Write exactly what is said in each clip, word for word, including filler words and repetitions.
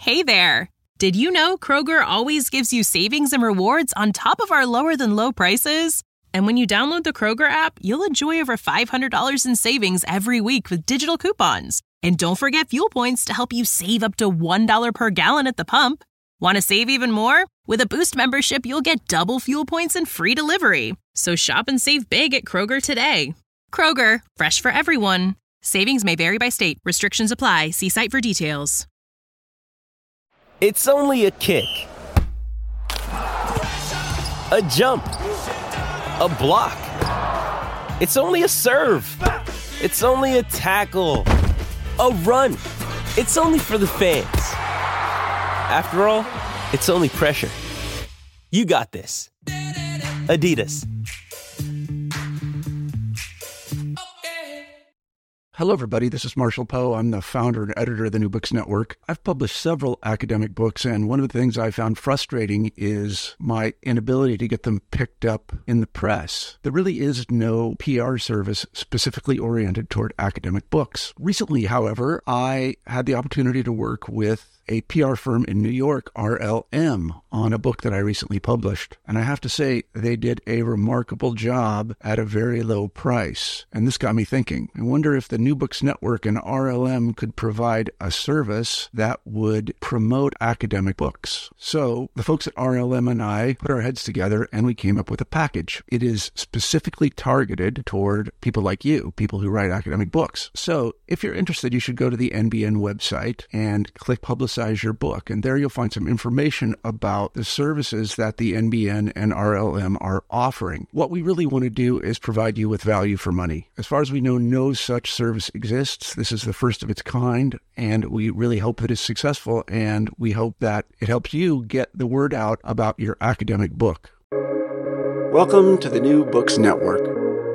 Hey there! Did you know Kroger always gives you savings and rewards on top of our lower-than-low prices? And when you download the Kroger app, you'll enjoy over five hundred dollars in savings every week with digital coupons. And don't forget fuel points to help you save up to one dollar per gallon at the pump. Want to save even more? With a Boost membership, you'll get double fuel points and free delivery. So shop and save big at Kroger today. Kroger, fresh for everyone. Savings may vary by state. Restrictions apply. See site for details. It's only a kick, a jump, a block. It's only a serve. It's only a tackle, a run. It's only for the fans. After all, it's only pressure. You got this. Adidas. Hello, everybody. This is Marshall Poe. I'm the founder and editor of the New Books Network. I've published several academic books, and one of the things I found frustrating is my inability to get them picked up in the press. There really is no P R service specifically oriented toward academic books. Recently, however, I had the opportunity to work with a P R firm in New York, R L M, on a book that I recently published. And I have to say, they did a remarkable job at a very low price. And this got me thinking. I wonder if the New Books Network and R L M could provide a service that would promote academic books. So the folks at R L M and I put our heads together and we came up with a package. It is specifically targeted toward people like you, people who write academic books. So if you're interested, you should go to the N B N website and click Publicize your book. And there you'll find some information about the services that the N B N and R L M are offering. What we really want to do is provide you with value for money. As far as we know, no such service exists. This is the first of its kind, and we really hope that it's successful, and we hope that it helps you get the word out about your academic book. Welcome to the New Books Network.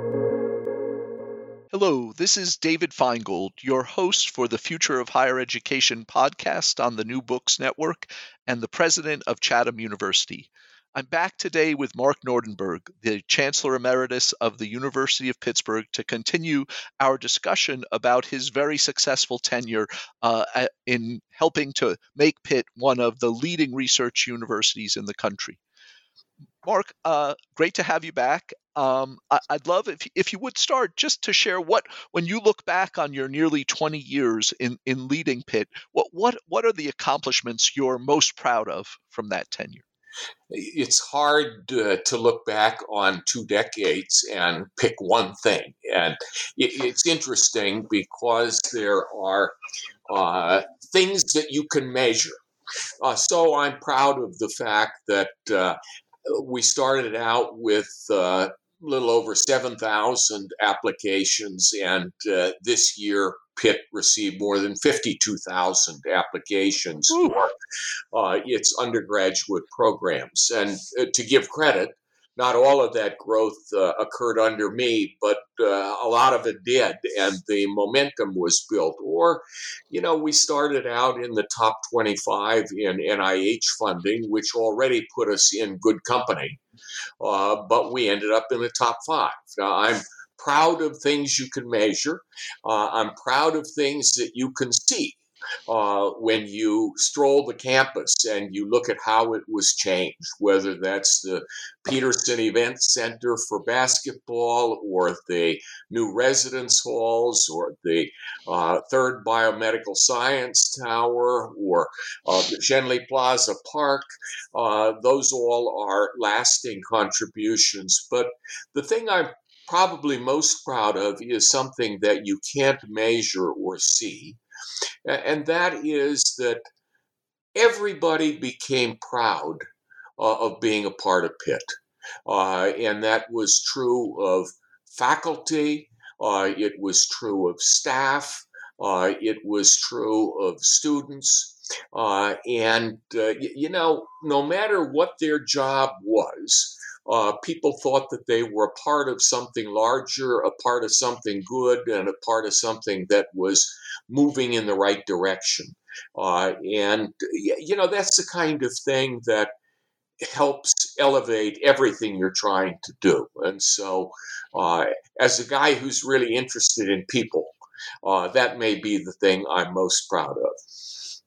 Hello, this is David Feingold, your host for the Future of Higher Education podcast on the New Books Network and the president of Chatham University. I'm back today with Mark Nordenberg, the Chancellor Emeritus of the University of Pittsburgh, to continue our discussion about his very successful tenure uh, in helping to make Pitt one of the leading research universities in the country. Mark, uh, great to have you back. Um, I, I'd love if if you would start just to share what, when you look back on your nearly twenty years in, in leading Pitt, what what what are the accomplishments you're most proud of from that tenure? It's hard uh, to look back on two decades and pick one thing, and it, it's interesting because there are uh, things that you can measure. Uh, so I'm proud of the fact that uh, we started out with uh, a little over seven thousand applications, and uh, this year Pitt received more than fifty-two thousand applications Ooh. for uh, its undergraduate programs. And uh, to give credit, not all of that growth uh, occurred under me, but uh, a lot of it did, and the momentum was built. Or, you know, we started out in the top twenty-five in N I H funding, which already put us in good company, uh, but we ended up in the top five. Now, I'm proud of things you can measure. Uh, I'm proud of things that you can see. Uh, when you stroll the campus and you look at how it was changed, whether that's the Peterson Event Center for basketball or the new residence halls or the uh, third biomedical science tower or uh, the Schenley Plaza Park, uh, those all are lasting contributions. But the thing I'm probably most proud of is something that you can't measure or see. And that is that everybody became proud uh, of being a part of Pitt. Uh, and that was true of faculty. Uh, it was true of staff. Uh, it was true of students. Uh, and, uh, y- you know, no matter what their job was, Uh, people thought that they were a part of something larger, a part of something good, and a part of something that was moving in the right direction. Uh, and, you know, that's the kind of thing that helps elevate everything you're trying to do. And so, uh, as a guy who's really interested in people, uh, that may be the thing I'm most proud of.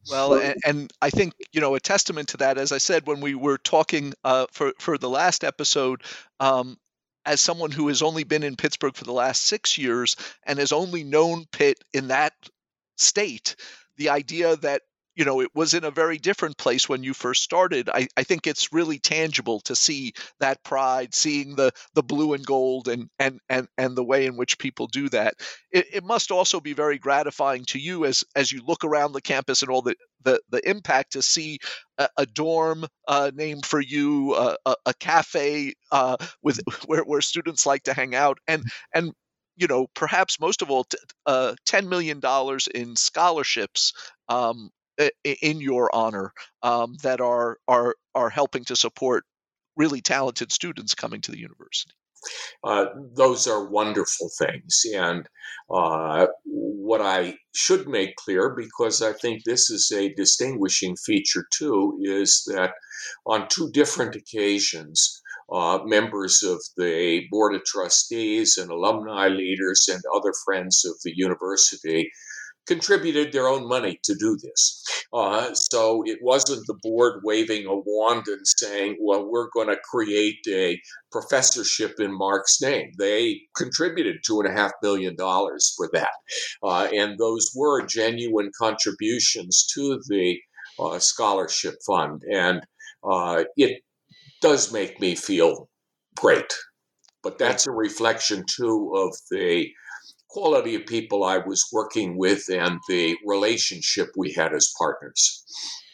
Well, and, and I think, you know, a testament to that, as I said, when we were talking uh, for, for the last episode, um, as someone who has only been in Pittsburgh for the last six years and has only known Pitt in that state, the idea that, you know, it was in a very different place when you first started. I, I think it's really tangible to see that pride, seeing the the blue and gold and and and, and the way in which people do that. It, it must also be very gratifying to you as as you look around the campus and all the the, the impact to see a, a dorm uh, named for you, uh, a, a cafe uh, with where, where students like to hang out, and and you know, perhaps most of all, t- uh, ten million dollars in scholarships um, i- in your honor um, that are are are helping to support really talented students coming to the university. Uh, those are wonderful things. And uh, what I should make clear, because I think this is a distinguishing feature too, is that on two different occasions, uh, members of the Board of Trustees and alumni leaders and other friends of the university contributed their own money to do this. Uh, so it wasn't the board waving a wand and saying, well, we're going to create a professorship in Mark's name. They contributed two and a half billion dollars for that. Uh, and those were genuine contributions to the uh, scholarship fund. And uh, it does make me feel great. But that's a reflection, too, of the quality of people I was working with and the relationship we had as partners.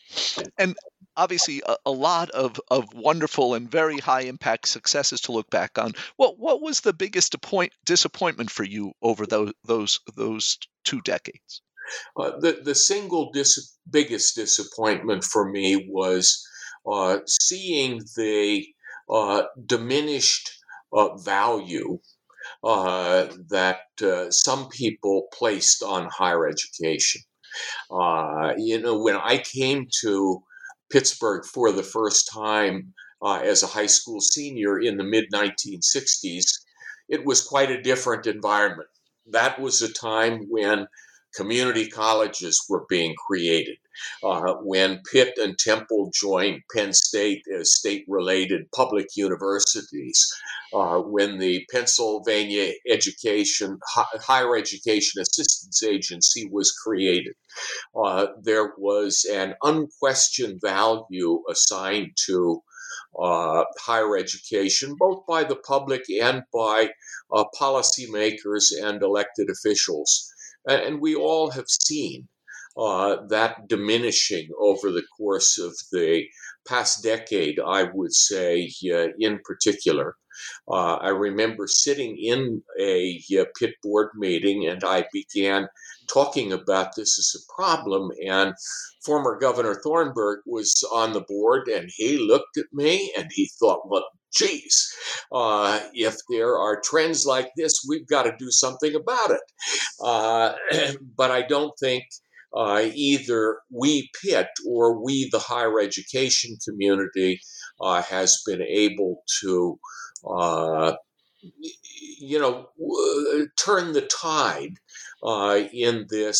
And obviously a, a lot of, of wonderful and very high impact successes to look back on. What what was the biggest appoint, disappointment for you over those those those two decades? Uh, the the single dis- biggest disappointment for me was uh, seeing the uh, diminished uh, value Uh, that uh, some people placed on higher education. Uh, you know, when I came to Pittsburgh for the first time uh, as a high school senior in the mid nineteen sixties, it was quite a different environment. That was a time when community colleges were being created, uh, when Pitt and Temple joined Penn State as state-related public universities, uh, when the Pennsylvania Education Higher Education Assistance Agency was created. Uh, there was an unquestioned value assigned to uh, higher education, both by the public and by uh, policymakers and elected officials. And we all have seen uh, that diminishing over the course of the past decade, I would say, uh, in particular. Uh, I remember sitting in a uh, Pitt board meeting and I began talking about this as a problem. And former Governor Thornburg was on the board and he looked at me and he thought, well, geez, uh, if there are trends like this, we've got to do something about it. Uh, but I don't think uh, either we Pitt or we, the higher education community, uh, has been able to Uh, you know, w- turn the tide uh, in this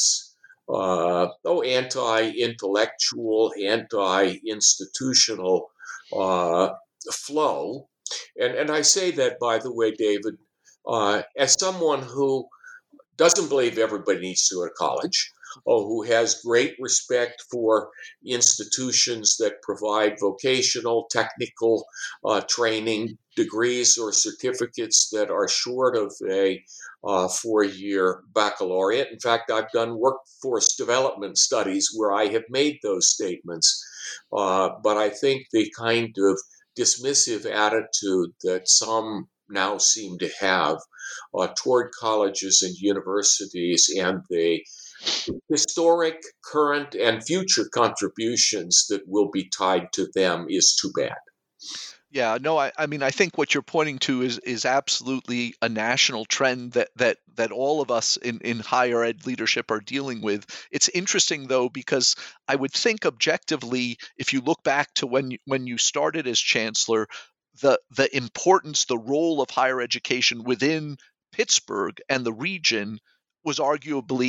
uh, oh anti-intellectual, anti-institutional uh, flow. And and I say that, by the way, David, uh, as someone who doesn't believe everybody needs to go to college, or who has great respect for institutions that provide vocational, technical uh, training, degrees or certificates that are short of a uh, four-year baccalaureate. In fact, I've done workforce development studies where I have made those statements. Uh, but I think the kind of dismissive attitude that some now seem to have uh, toward colleges and universities and the historic, current, and future contributions that will be tied to them is too bad. Yeah, no, I, I mean, I think what you're pointing to is is absolutely a national trend that that that all of us in, in higher ed leadership are dealing with. It's interesting though, because I would think objectively, if you look back to when you, when you started as chancellor, the the importance, the role of higher education within Pittsburgh and the region was arguably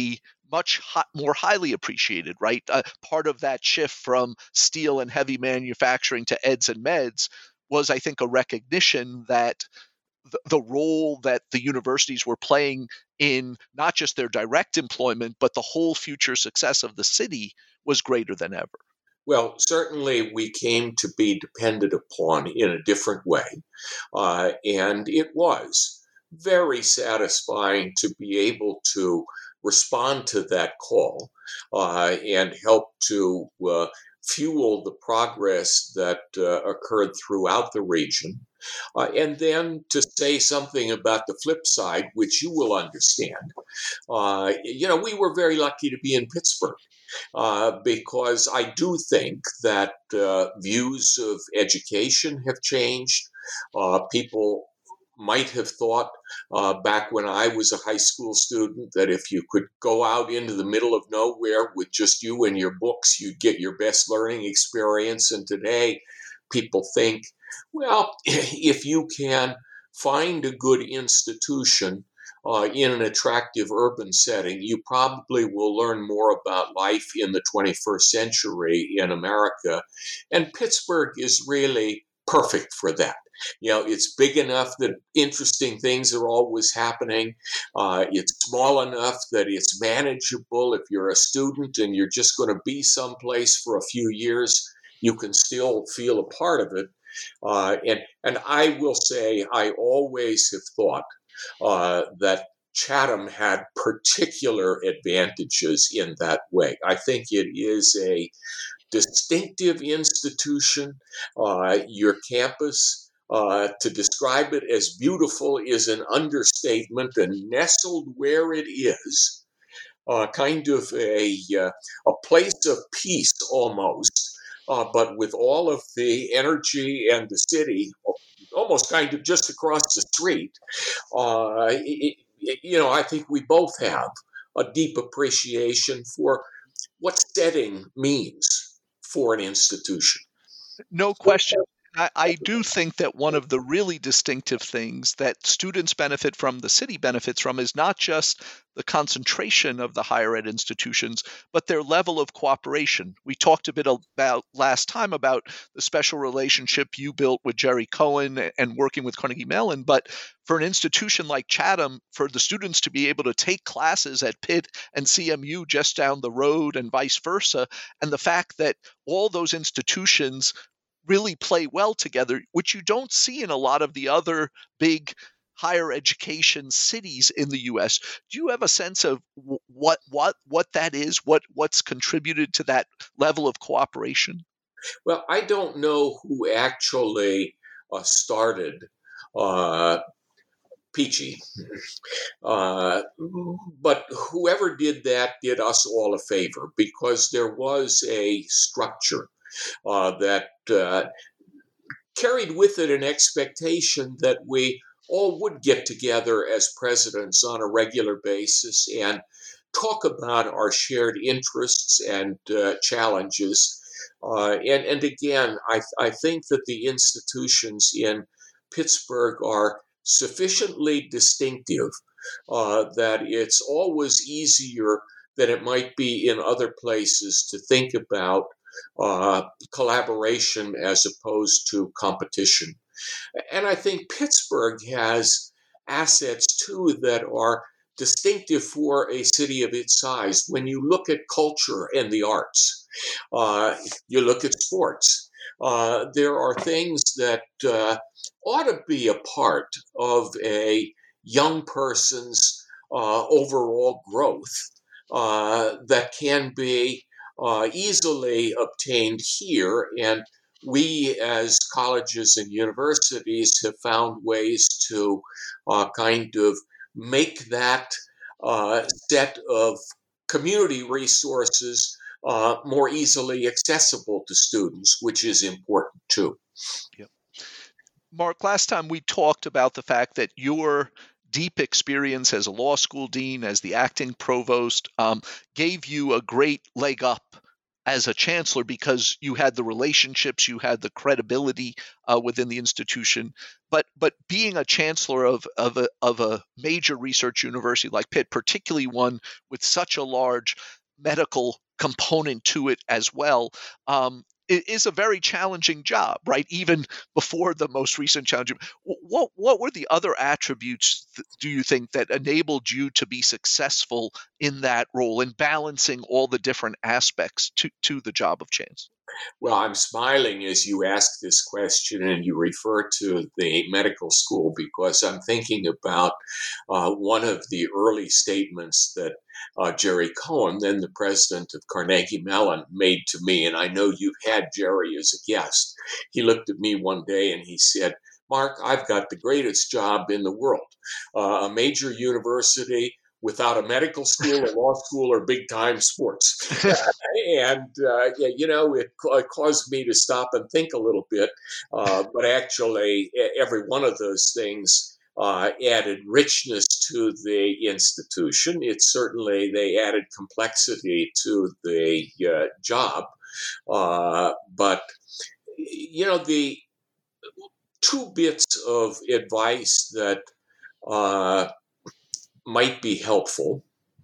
much hi- more highly appreciated, right? Uh, part of that shift from steel and heavy manufacturing to eds and meds was, I think, a recognition that the, the role that the universities were playing in not just their direct employment, but the whole future success of the city was greater than ever. Well, certainly we came to be depended upon in a different way. Uh, and it was very satisfying to be able to respond to that call uh, and help to uh, fuel the progress that uh, occurred throughout the region. Uh, and then to say something about the flip side, which you will understand. Uh, you know, we were very lucky to be in Pittsburgh. Uh, because I do think that uh, views of education have changed. Uh, people might have thought uh, back when I was a high school student that if you could go out into the middle of nowhere with just you and your books, you'd get your best learning experience. And today, people think, well, if you can find a good institution Uh, in an attractive urban setting, you probably will learn more about life in the twenty-first century in America. And Pittsburgh is really perfect for that. You know, it's big enough that interesting things are always happening. Uh, it's small enough that it's manageable. If you're a student and you're just going to be someplace for a few years, you can still feel a part of it. Uh, and, and I will say, I always have thought Uh, that Chatham had particular advantages in that way. I think it is a distinctive institution. Uh, your campus, uh, to describe it as beautiful is an understatement, and nestled where it is, uh, kind of a, uh, a place of peace almost, uh, but with all of the energy and the city almost kind of just across the street. Uh, it, it, you know, I think we both have a deep appreciation for what setting means for an institution. No question. I, I do think that one of the really distinctive things that students benefit from, the city benefits from, is not just the concentration of the higher ed institutions, but their level of cooperation. We talked a bit about last time about the special relationship you built with Jerry Cohen and working with Carnegie Mellon, but for an institution like Chatham, for the students to be able to take classes at Pitt and C M U just down the road and vice versa, and the fact that all those institutions really play well together, which you don't see in a lot of the other big higher education cities in the U S. Do you have a sense of what what what that is? What what's contributed to that level of cooperation? Well, I don't know who actually uh, started uh, Peachy, uh, but whoever did that did us all a favor, because there was a structure uh, that uh, carried with it an expectation that we all would get together as presidents on a regular basis and talk about our shared interests and uh, challenges. Uh, and, and again, I, I think that the institutions in Pittsburgh are sufficiently distinctive uh, that it's always easier than it might be in other places to think about uh, collaboration as opposed to competition. And I think Pittsburgh has assets too that are distinctive for a city of its size. When you look at culture and the arts, uh, you look at sports, uh, there are things that uh, ought to be a part of a young person's uh, overall growth uh, that can be uh, easily obtained here. And we as colleges and universities have found ways to uh, kind of make that uh, set of community resources uh, more easily accessible to students, which is important too. Yep. Mark, last time we talked about the fact that your deep experience as a law school dean, as the acting provost, um, gave you a great leg up as a chancellor because you had the relationships, you had the credibility uh, within the institution. But but being a chancellor of of a of a major research university like Pitt, particularly one with such a large medical component to it as well, um, it is a very challenging job, right? Even before the most recent challenge. What what were the other attributes, th- do you think, that enabled you to be successful in that role in balancing all the different aspects to, to the job of chancellor? Well, I'm smiling as you ask this question and you refer to the medical school because I'm thinking about uh, one of the early statements that uh, Jerry Cohen, then the president of Carnegie Mellon, made to me. And I know you've had Jerry as a guest. He looked at me one day and he said, "Mark, I've got the greatest job in the world. Uh, a major university without a medical school, a law school, or big-time sports." And, uh, yeah, you know, it, it caused me to stop and think a little bit. Uh, but actually, every one of those things uh, added richness to the institution. It certainly, they added complexity to the uh, job. Uh, but, you know, the two bits of advice that uh, might be helpful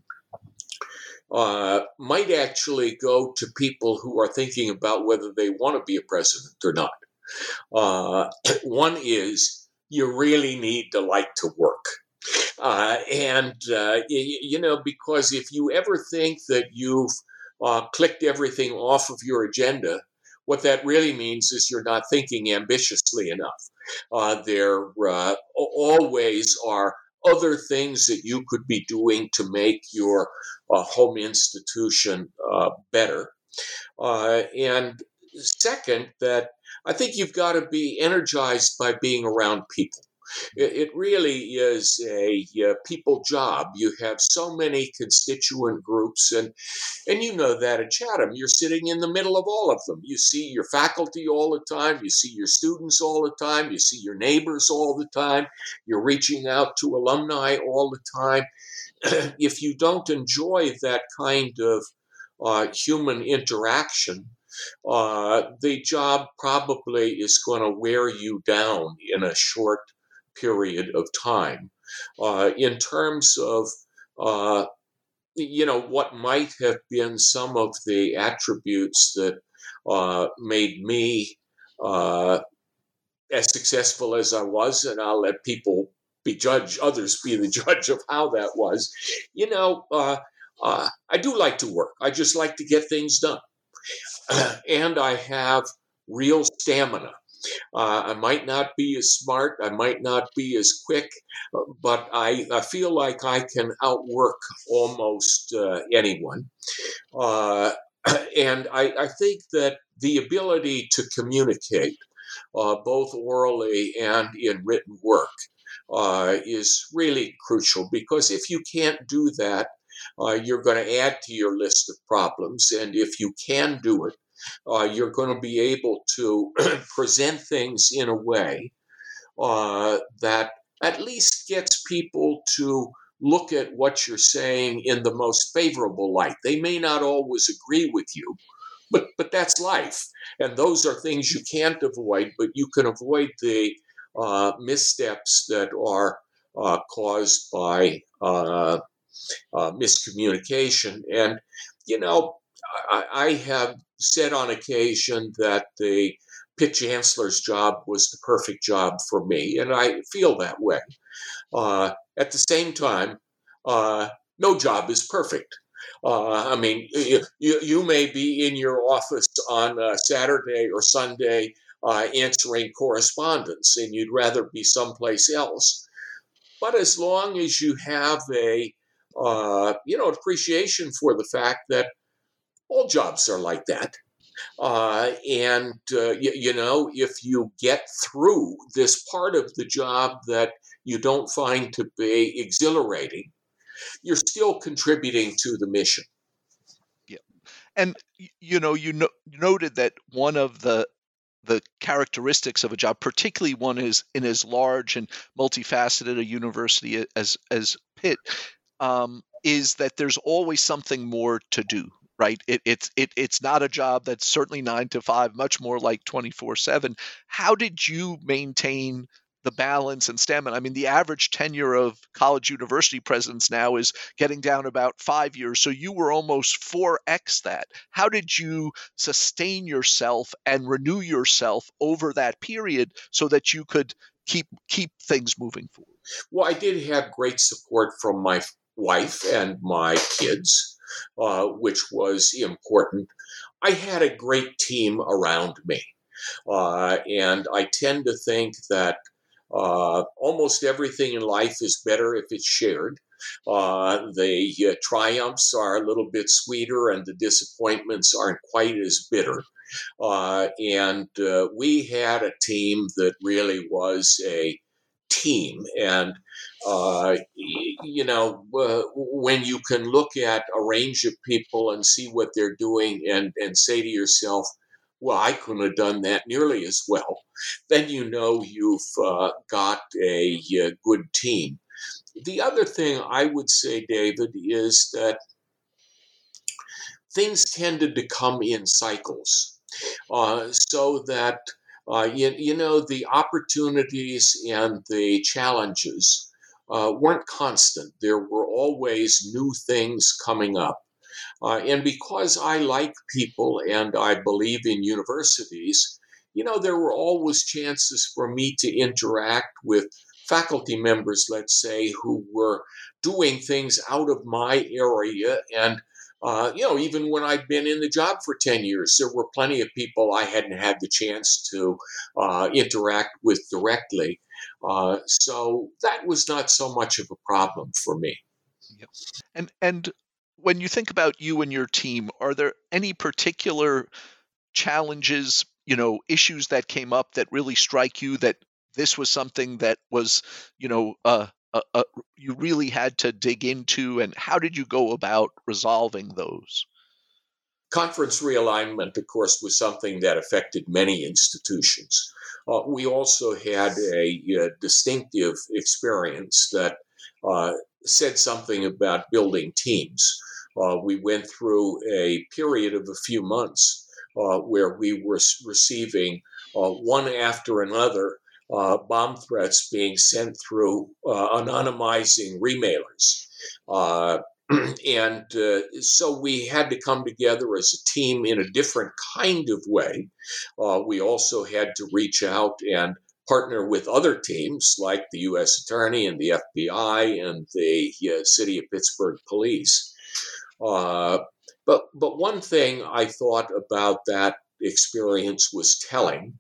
uh, might actually go to people who are thinking about whether they want to be a president or not. Uh, one is you really need to like to work. Uh, and, uh, you, you know, because if you ever think that you've uh, clicked everything off of your agenda, what that really means is you're not thinking ambitiously enough. Uh, there uh, always are other things that you could be doing to make your uh, home institution uh, better. Uh, and second, that I think you've got to be energized by being around people. It, it really is a uh, people job. You have so many constituent groups, and and you know that at Chatham, you're sitting in the middle of all of them. You see your faculty all the time. You see your students all the time. You see your neighbors all the time. You're reaching out to alumni all the time. If you don't enjoy that kind of uh, human interaction, uh, the job probably is going to wear you down in a short period of time. Uh, in terms of uh, you know, what might have been some of the attributes that uh, made me uh, as successful as I was, and I'll let people be judge, others be the judge of how that was. You know, uh, uh, I do like to work. I just like to get things done. And I have real stamina. Uh, I might not be as smart, I might not be as quick, but I, I feel like I can outwork almost uh, anyone. Uh, and I, I think that the ability to communicate, uh, both orally and in written work, uh, is really crucial, because if you can't do that, uh, you're going to add to your list of problems. And if you can do it, Uh, you're going to be able to present things in a way uh, that at least gets people to look at what you're saying in the most favorable light. They may not always agree with you, but but that's life. And those are things you can't avoid, but you can avoid the uh, missteps that are uh, caused by uh, uh, miscommunication. And, you know, I, I have said on occasion that the Pitt Chancellor's job was the perfect job for me, and I feel that way. Uh, at the same time, uh, no job is perfect. Uh, I mean, you, you may be in your office on uh, Saturday or Sunday uh, answering correspondence, and you'd rather be someplace else. But as long as you have a, uh, you know, appreciation for the fact that all jobs are like that. Uh, and, uh, you, you know, if you get through this part of the job that you don't find to be exhilarating, you're still contributing to the mission. Yeah. And, you know, you no- noted that one of the the characteristics of a job, particularly one is in as large and multifaceted a university as as Pitt, um, is that there's always something more to do. right? It, it's it, it's not a job that's certainly nine to five, much more like twenty-four seven. How did you maintain the balance and stamina? I mean, the average tenure of college university presidents now is getting down about five years. So you were almost four x that. How did you sustain yourself and renew yourself over that period so that you could keep keep things moving forward? Well, I did have great support from my wife and my kids, uh, which was important. I had a great team around me. Uh, and I tend to think that uh, almost everything in life is better if it's shared. Uh, the uh, triumphs are a little bit sweeter and the disappointments aren't quite as bitter. Uh, and uh, we had a team that really was a team. And, uh, you know, uh, when you can look at a range of people and see what they're doing and, and say to yourself, well, I couldn't have done that nearly as well, then you know you've uh, got a, a good team. The other thing I would say, David, is that things tended to come in cycles, uh, so that, uh, you, you know, the opportunities and the challenges uh, weren't constant. There were always new things coming up. Uh, and because I like people and I believe in universities, you know, there were always chances for me to interact with faculty members, let's say, who were doing things out of my area. And, uh, you know, even when I'd been in the job for ten years, there were plenty of people I hadn't had the chance to uh, interact with directly. Uh, so that was not so much of a problem for me. Yep. And, and, when you think about you and your team, are there any particular challenges, you know, issues that came up that really strike you that this was something that was, you know, uh, uh, uh, you really had to dig into, and how did you go about resolving those? Conference realignment, of course, was something that affected many institutions. Uh, we also had a, a distinctive experience that uh, said something about building teams. Uh, we went through a period of a few months uh, where we were receiving uh, one after another uh, bomb threats being sent through uh, anonymizing remailers. Uh, and uh, so we had to come together as a team in a different kind of way. Uh, we also had to reach out and partner with other teams like the U S Attorney and the F B I and the uh, City of Pittsburgh Police. Uh, but but one thing I thought about that experience was telling.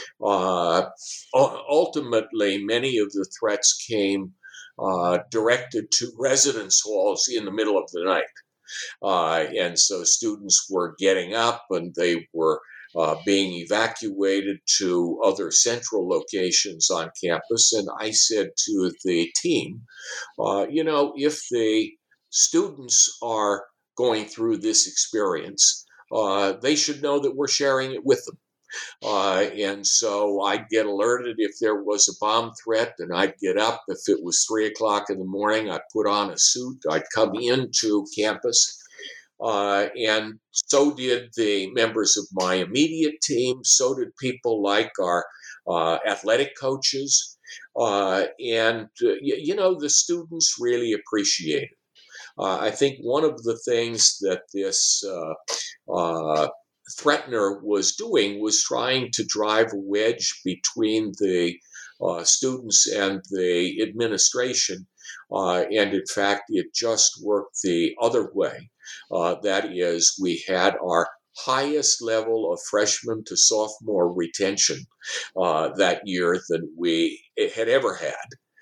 Uh, ultimately, many of the threats came uh, directed to residence halls in the middle of the night. Uh, and so students were getting up and they were uh, being evacuated to other central locations on campus. And I said to the team, uh, you know, if the students are going through this experience, uh, they should know that we're sharing it with them. Uh, and so I'd get alerted if there was a bomb threat, and I'd get up. If it was three o'clock in the morning, I'd put on a suit. I'd come into campus. Uh, and so did the members of my immediate team. So did people like our uh, athletic coaches. Uh, and, uh, you, you know, the students really appreciate it. Uh, I think one of the things that this uh, uh, threatener was doing was trying to drive a wedge between the uh, students and the administration. Uh, and in fact, it just worked the other way. Uh, that is, we had our highest level of freshman to sophomore retention uh, that year than we had ever had.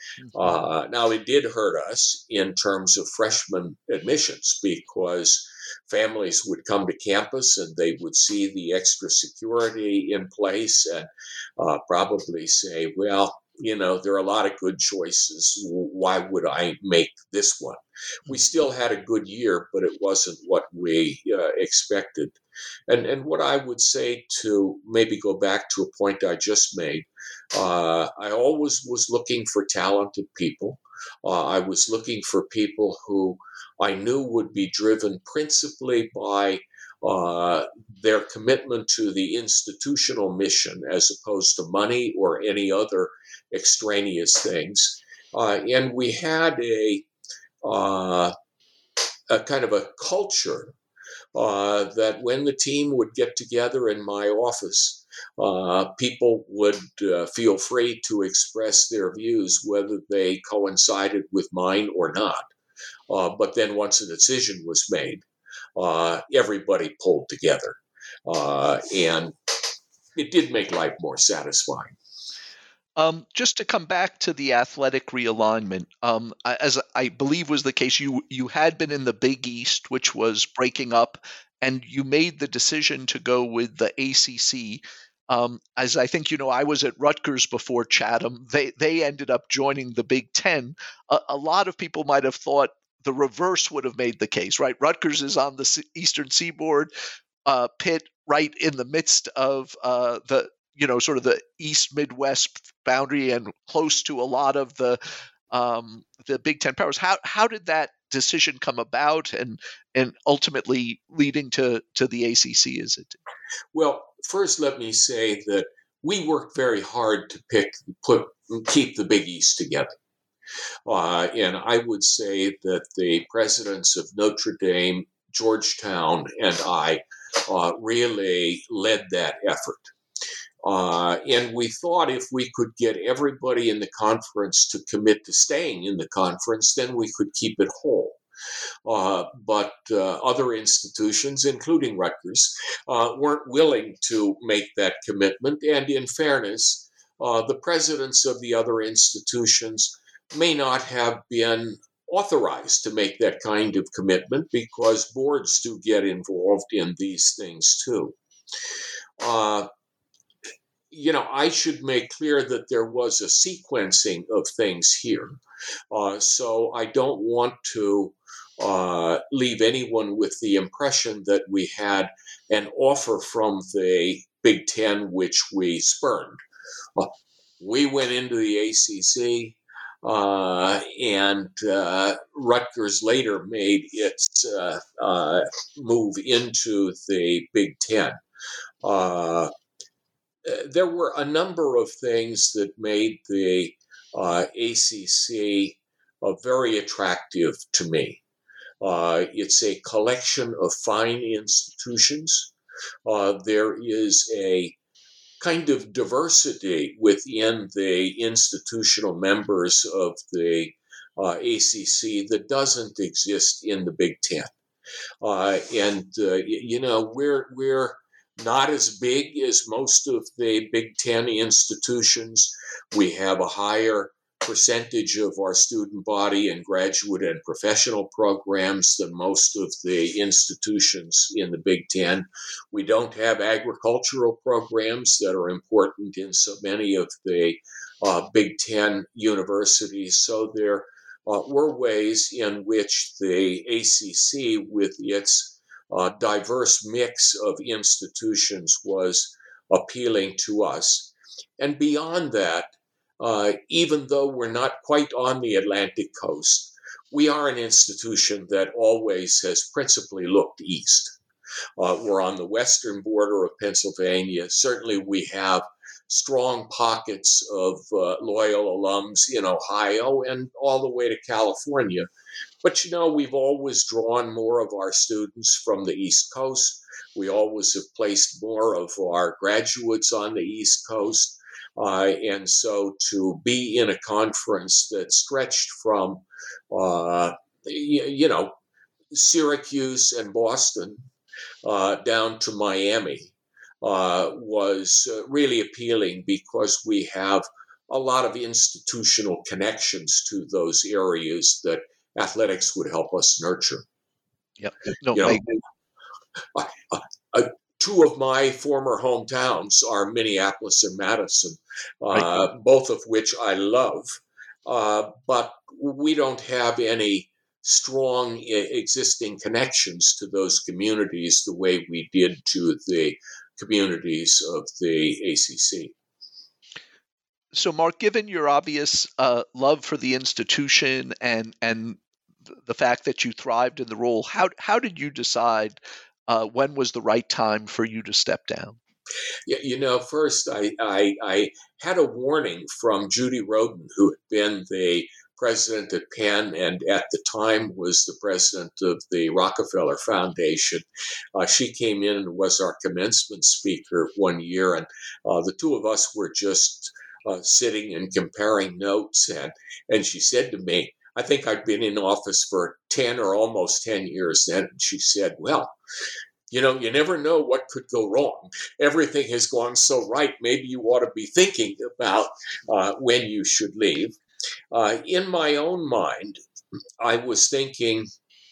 Uh, now, it did hurt us in terms of freshman admissions because families would come to campus and they would see the extra security in place and uh, probably say, well, you know, there are a lot of good choices. Why would I make this one? We still had a good year, but it wasn't what we uh, expected. And, and what I would say, to maybe go back to a point I just made, uh, I always was looking for talented people. Uh, I was looking for people who I knew would be driven principally by uh, their commitment to the institutional mission as opposed to money or any other extraneous things. Uh, and we had a, uh, a kind of a culture uh, that when the team would get together in my office, uh, people would uh, feel free to express their views, whether they coincided with mine or not. Uh, but then once a decision was made, uh, everybody pulled together. Uh, and it did make life more satisfying. Um, just to come back to the athletic realignment, um, as I believe was the case, you you had been in the Big East, which was breaking up, and you made the decision to go with the A C C. Um, as I think you know, I was at Rutgers before Chatham. They they ended up joining the Big Ten. A, a lot of people might have thought the reverse would have made the case, right? Rutgers is on the Eastern Seaboard, uh, Pitt right in the midst of uh, the you know, sort of the East Midwest boundary and close to a lot of the um, the Big Ten powers. How how did that decision come about, and and ultimately leading to to the A C C? Is it? Well, first, let me say that we worked very hard to pick, put, keep the Big East together. Uh, and I would say that the presidents of Notre Dame, Georgetown, and I uh, really led that effort. Uh, and we thought if we could get everybody in the conference to commit to staying in the conference, then we could keep it whole. Uh, but uh, other institutions, including Rutgers, uh, weren't willing to make that commitment. And in fairness, uh, the presidents of the other institutions may not have been authorized to make that kind of commitment, because boards do get involved in these things too. Uh, You know, I should make clear that there was a sequencing of things here. Uh, so I don't want to uh, leave anyone with the impression that we had an offer from the Big Ten which we spurned. Uh, we went into the A C C, uh, and uh, Rutgers later made its uh, uh, move into the Big Ten. Uh, There were a number of things that made the uh, A C C uh, very attractive to me. Uh, it's a collection of fine institutions. Uh, there is a kind of diversity within the institutional members of the uh, A C C that doesn't exist in the Big Ten. Uh, and, uh, you know, we're, we're, not as big as most of the Big Ten institutions. We have a higher percentage of our student body in graduate and professional programs than most of the institutions in the Big Ten. We don't have agricultural programs that are important in so many of the uh, Big Ten universities. So there uh, were ways in which the A C C, with its Uh, diverse mix of institutions, was appealing to us. And beyond that, uh, even though we're not quite on the Atlantic coast, we are an institution that always has principally looked east. Uh, we're on the western border of Pennsylvania. Certainly we have strong pockets of uh, loyal alums in Ohio and all the way to California. But, you know, we've always drawn more of our students from the East Coast. We always have placed more of our graduates on the East Coast. Uh, and so to be in a conference that stretched from, uh, you, you know, Syracuse and Boston uh, down to Miami uh, was uh, really appealing, because we have a lot of institutional connections to those areas that athletics would help us nurture. Yep. No, you know, I agree. Uh, uh, two of my former hometowns are Minneapolis and Madison, uh, right. both of which I love, uh, but we don't have any strong existing connections to those communities the way we did to the communities of the A C C. So, Mark, given your obvious uh, love for the institution and and the fact that you thrived in the role, how how did you decide uh, when was the right time for you to step down? Yeah, you know, first I, I I had a warning from Judy Roden, who had been the president at Penn and at the time was the president of the Rockefeller Foundation. Uh, she came in and was our commencement speaker one year, and uh, the two of us were just uh, sitting and comparing notes, and and she said to me, I think I'd been in office for ten or almost ten years then, and she said, well, you know, you never know what could go wrong. Everything has gone so right. Maybe you ought to be thinking about uh, when you should leave. Uh, in my own mind, I was thinking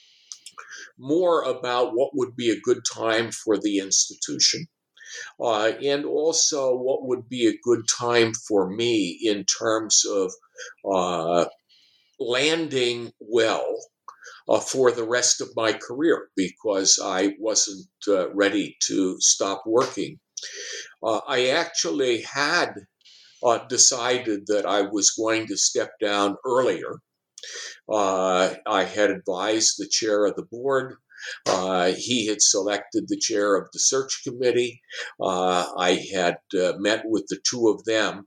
more about what would be a good time for the institution, uh, and also what would be a good time for me in terms of uh, landing well Uh, for the rest of my career, because I wasn't uh, ready to stop working. Uh, I actually had uh, decided that I was going to step down earlier. Uh, I had advised the chair of the board. Uh, he had selected the chair of the search committee. Uh, I had uh, met with the two of them.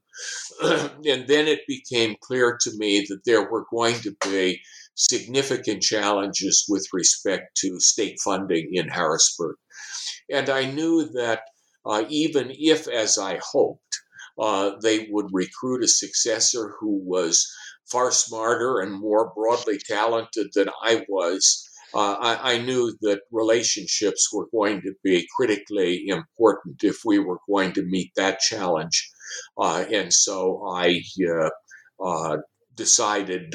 And then it became clear to me that there were going to be significant challenges with respect to state funding in Harrisburg. And I knew that uh, even if, as I hoped, uh, they would recruit a successor who was far smarter and more broadly talented than I was, uh, I, I knew that relationships were going to be critically important if we were going to meet that challenge. Uh, and so I uh, uh, decided,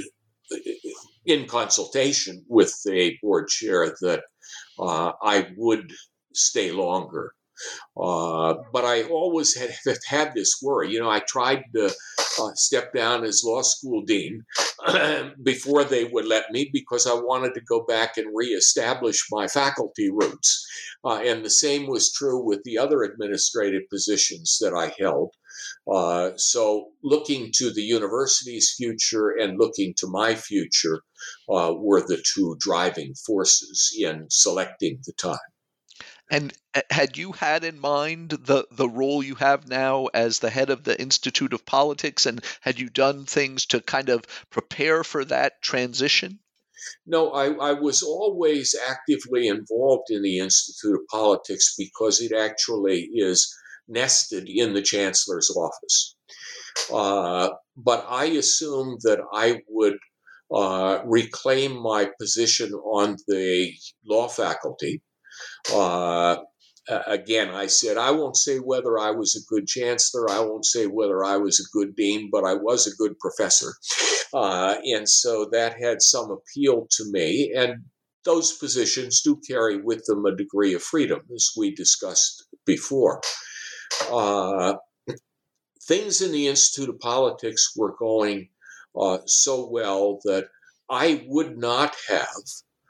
in consultation with the board chair, that uh, I would stay longer. Uh, but I always had, had this worry. You know, I tried to uh, step down as law school dean before they would let me, because I wanted to go back and reestablish my faculty roots. Uh, and the same was true with the other administrative positions that I held. Uh, so looking to the university's future and looking to my future uh, were the two driving forces in selecting the time. And had you had in mind the, the role you have now as the head of the Institute of Politics, and had you done things to kind of prepare for that transition? No, I, I was always actively involved in the Institute of Politics because it actually is nested in the chancellor's office. Uh, but I assumed that I would uh, reclaim my position on the law faculty. Uh, again, I said, I won't say whether I was a good chancellor, I won't say whether I was a good dean, but I was a good professor. Uh, and so that had some appeal to me. And those positions do carry with them a degree of freedom, as we discussed before. Uh, things in the Institute of Politics were going uh, so well that I would not have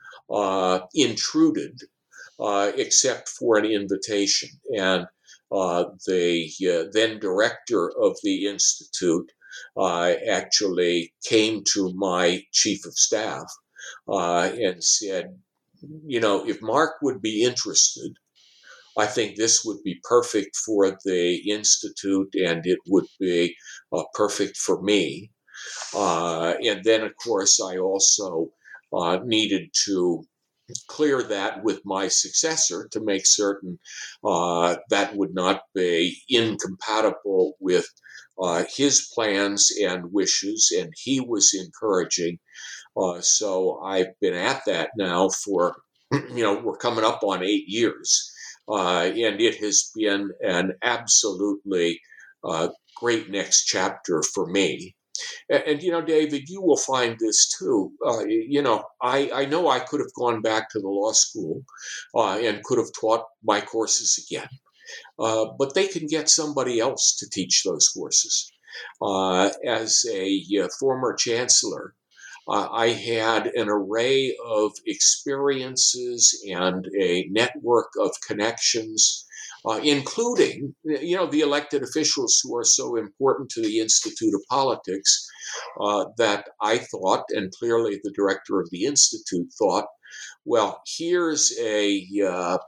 uh, intruded uh, except for an invitation. And uh, the uh, then director of the Institute uh, actually came to my chief of staff uh, and said, you know, if Mark would be interested, I think this would be perfect for the Institute, and it would be uh, perfect for me. Uh, and then, of course, I also uh, needed to clear that with my successor to make certain uh, that would not be incompatible with uh, his plans and wishes, and he was encouraging. Uh, so I've been at that now for, you know, we're coming up on eight years. Uh, and it has been an absolutely uh, great next chapter for me. And, and, you know, David, you will find this too. Uh, you know, I, I know I could have gone back to the law school uh, and could have taught my courses again. Uh, but they can get somebody else to teach those courses. Uh, as a uh, former chancellor, Uh, I had an array of experiences and a network of connections, uh, including, you know, the elected officials who are so important to the Institute of Politics, uh, that I thought, and clearly the director of the Institute thought, well, here's a uh,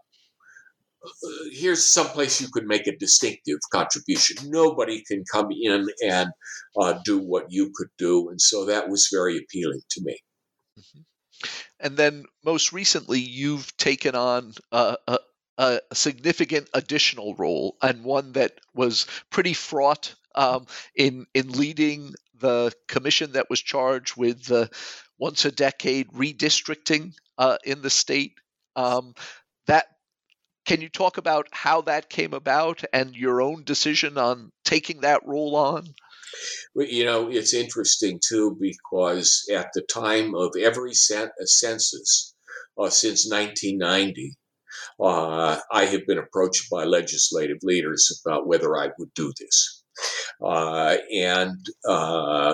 here's someplace you could make a distinctive contribution. Nobody can come in and uh, do what you could do, and so that was very appealing to me. Mm-hmm. And then most recently, you've taken on uh, a, a significant additional role, and one that was pretty fraught um, in in leading the commission that was charged with the once a decade redistricting uh, in the state. Um, that Can you talk about how that came about and your own decision on taking that role on? Well, you know, it's interesting, too, because at the time of every census uh, since nineteen ninety, uh, I have been approached by legislative leaders about whether I would do this. Uh, and uh,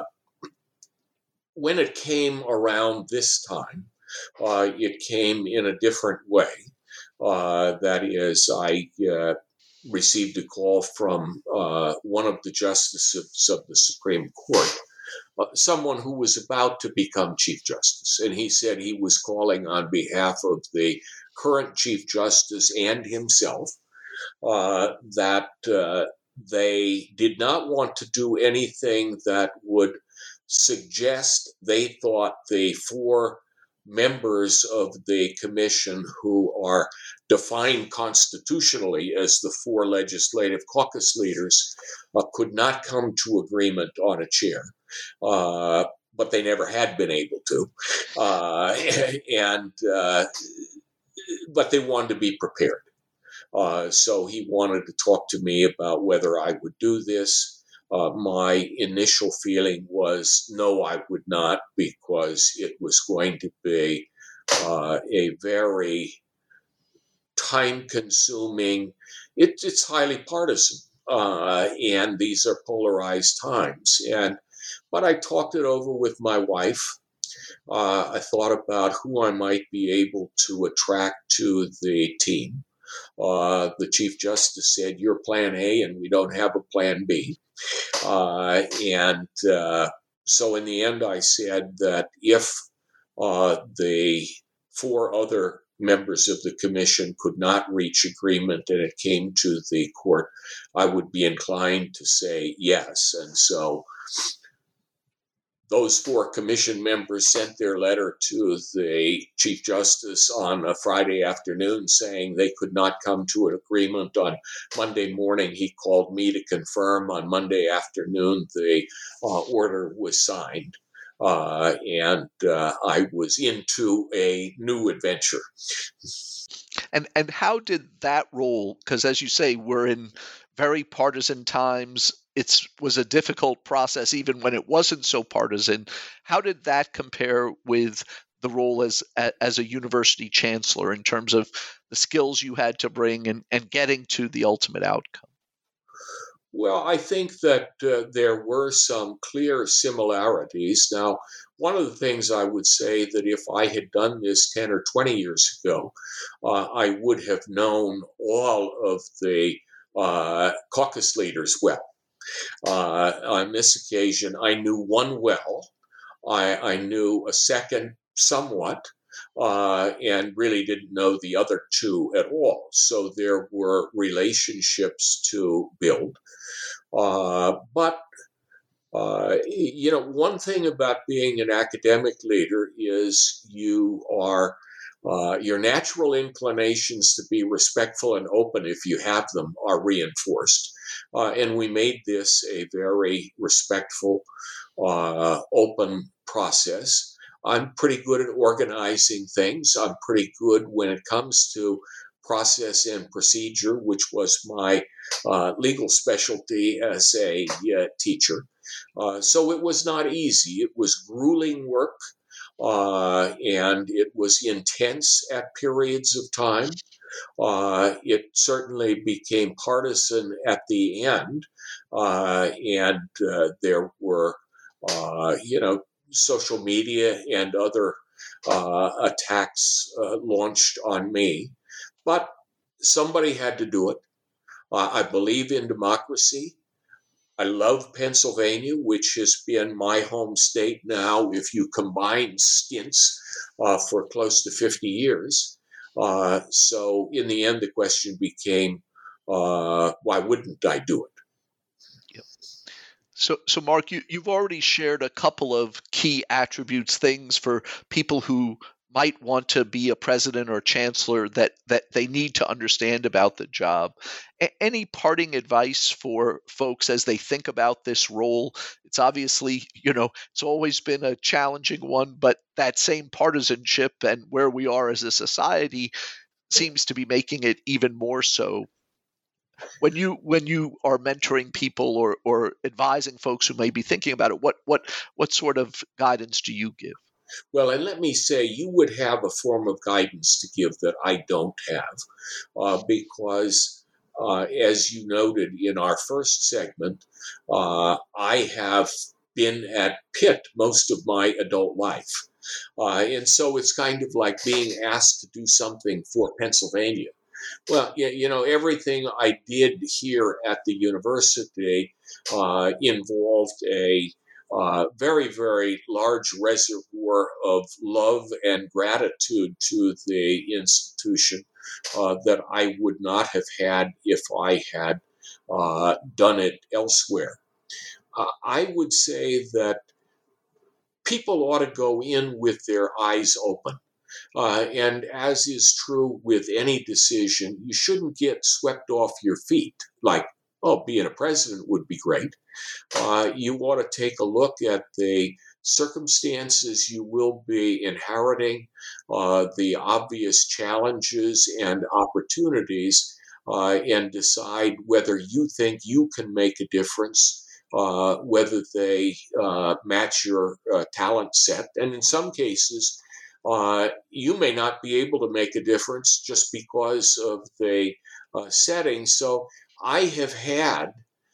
when it came around this time, uh, it came in a different way. Uh, that is, I uh, received a call from uh, one of the justices of the Supreme Court, uh, someone who was about to become Chief Justice. And he said he was calling on behalf of the current Chief Justice and himself, uh, that uh, they did not want to do anything that would suggest they thought the four members of the commission who are defined constitutionally as the four legislative caucus leaders uh, could not come to agreement on a chair. Uh, but they never had been able to. Uh, and uh, but they wanted to be prepared. Uh, so he wanted to talk to me about whether I would do this. Uh, my initial feeling was no, I would not, because it was going to be uh, a very time-consuming, it, it's highly partisan, uh, and these are polarized times. And but I talked it over with my wife. Uh, I thought about who I might be able to attract to the team. Uh, the Chief Justice said, "You're Plan A, and we don't have a Plan B." Uh, and uh, so in the end, I said that if uh, the four other members of the commission could not reach agreement and it came to the court, I would be inclined to say yes. And so those four commission members sent their letter to the Chief Justice on a Friday afternoon saying they could not come to an agreement. On Monday morning, he called me to confirm. On Monday afternoon, the uh, order was signed, uh, and uh, I was into a new adventure. And and how did that role, because as you say, we're in very partisan times, it was a difficult process even when it wasn't so partisan. How did that compare with the role as as a university chancellor in terms of the skills you had to bring and, and getting to the ultimate outcome? Well, I think that uh, there were some clear similarities. Now, one of the things I would say that if I had done this ten or twenty years ago, uh, I would have known all of the uh, caucus leaders well. Uh, on this occasion, I knew one well. I, I knew a second somewhat, uh, and really didn't know the other two at all. So there were relationships to build. Uh, but, uh, you know, one thing about being an academic leader is you are Uh, your natural inclinations to be respectful and open, if you have them, are reinforced. Uh, and we made this a very respectful, uh, open process. I'm pretty good at organizing things. I'm pretty good when it comes to process and procedure, which was my uh, legal specialty as a uh, teacher. Uh, so it was not easy. It was grueling work. Uh, and it was intense at periods of time. Uh, it certainly became partisan at the end, uh, and uh, there were, uh, you know, social media and other uh, attacks uh, launched on me. But somebody had to do it. Uh, I believe in democracy. I love Pennsylvania, which has been my home state now, if you combine stints, uh, for close to fifty years. Uh, so in the end, the question became, uh, why wouldn't I do it? So, so Mark, you, you've already shared a couple of key attributes, things for people who might want to be a president or chancellor that, that they need to understand about the job. A- any parting advice for folks as they think about this role? It's obviously, you know, it's always been a challenging one, but that same partisanship and where we are as a society seems to be making it even more so. When you when you are mentoring people or or advising folks who may be thinking about it, what what what sort of guidance do you give? Well, and let me say, you would have a form of guidance to give that I don't have, uh, because uh, as you noted in our first segment, uh, I have been at Pitt most of my adult life. Uh, and so it's kind of like being asked to do something for Pennsylvania. Well, you know, everything I did here at the university uh, involved a uh, very, very large reservoir of love and gratitude to the institution uh, that I would not have had if I had uh, done it elsewhere. Uh, I would say that people ought to go in with their eyes open. Uh, and as is true with any decision, you shouldn't get swept off your feet like, oh, being a president would be great. Uh, you ought to take a look at the circumstances you will be inheriting, uh, the obvious challenges and opportunities, uh, and decide whether you think you can make a difference, uh, whether they uh, match your uh, talent set. And in some cases, Uh, you may not be able to make a difference just because of the uh, setting. So I have had,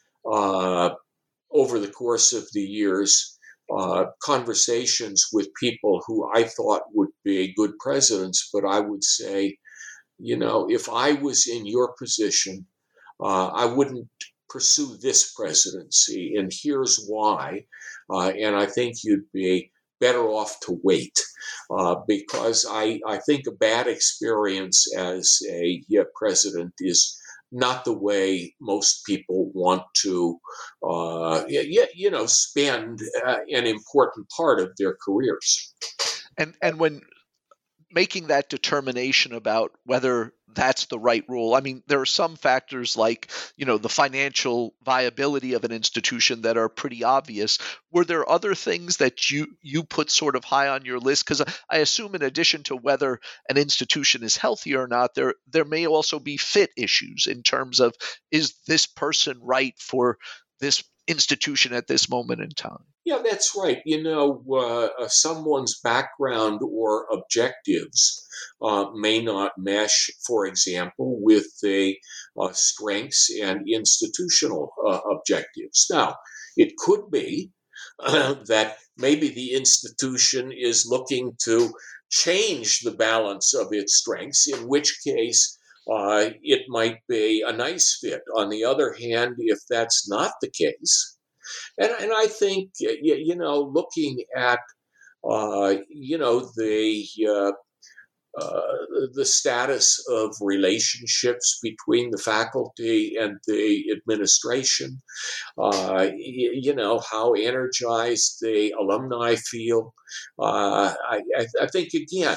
uh, over the course of the years, uh, conversations with people who I thought would be good presidents, but I would say, you know, if I was in your position, uh, I wouldn't pursue this presidency, and here's why. Uh, and I think you'd be better off to wait, uh, because I, I think a bad experience as a yeah, president is not the way most people want to, uh, you, you know, spend uh, an important part of their careers. And and when making that determination about whether that's the right role. I mean, there are some factors like, you know, the financial viability of an institution that are pretty obvious. Were there other things that you you put sort of high on your list? Because I assume in addition to whether an institution is healthy or not, there there may also be fit issues in terms of, is this person right for this institution at this moment in time? Yeah, that's right. You know, uh, someone's background or objectives uh, may not mesh, for example, with the uh, strengths and institutional uh, objectives. Now, it could be uh, that maybe the institution is looking to change the balance of its strengths, in which case uh, it might be a nice fit. On the other hand, if that's not the case, And, and I think, you, you know, looking at, uh, you know, the uh, uh, the status of relationships between the faculty and the administration, uh, you, you know, how energized the alumni feel. Uh, I, I, I think, again,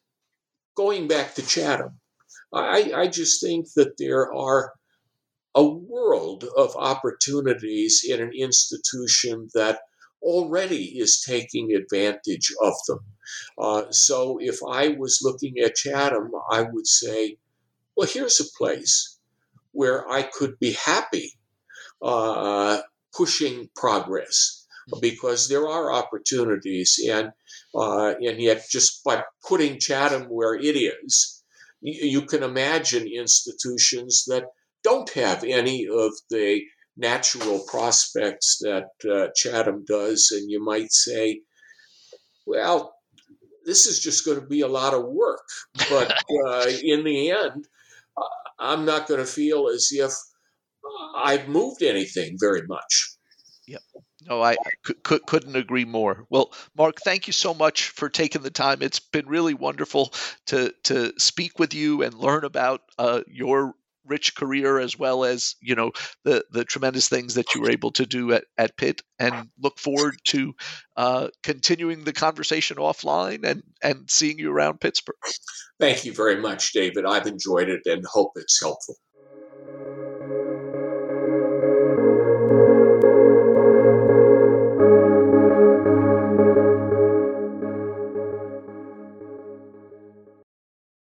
going back to Chatham, I, I just think that there are a world of opportunities in an institution that already is taking advantage of them. Uh, so if I was looking at Chatham, I would say, well, here's a place where I could be happy uh, pushing progress, because there are opportunities. And, uh, and yet just by putting Chatham where it is, you, you can imagine institutions that don't have any of the natural prospects that uh, Chatham does. And you might say, well, this is just going to be a lot of work. But uh, in the end, uh, I'm not going to feel as if I've moved anything very much. Yep. No, I could, couldn't agree more. Well, Mark, thank you so much for taking the time. It's been really wonderful to to speak with you and learn about uh, your rich career, as well as, you know, the the tremendous things that you were able to do at, at Pitt, and look forward to uh, continuing the conversation offline and, and seeing you around Pittsburgh. Thank you very much, David. I've enjoyed it and hope it's helpful.